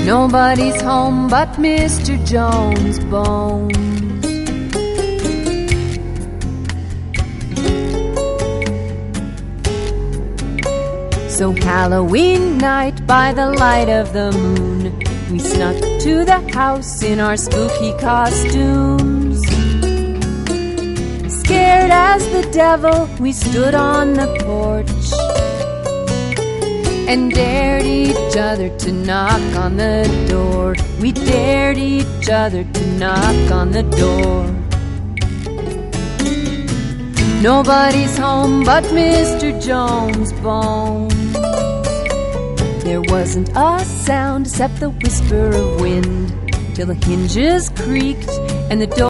Nobody's home but Mr. Jones' bones. So Halloween night, by the light of the moon, we snuck to the house in our spooky costumes. Scared as the devil, we stood on the porch and dared each other to knock on the door. We dared each other to knock on the door. Nobody's home but Mr. Jones' bones. There wasn't a sound except the whisper of wind, till the hinges creaked and the door